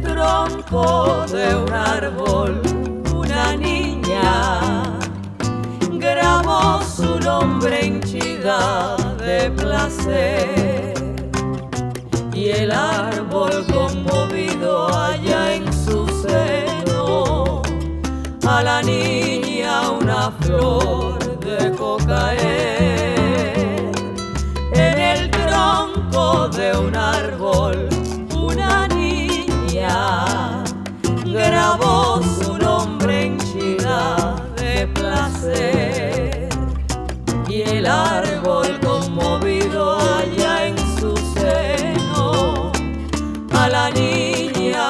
tronco de un árbol una niña grabó su nombre henchida de placer, y el árbol conmovido halla en su seno a la niña una flor dejó caer. En el tronco de un árbol una niña grabó su nombre henchida de placer, y el árbol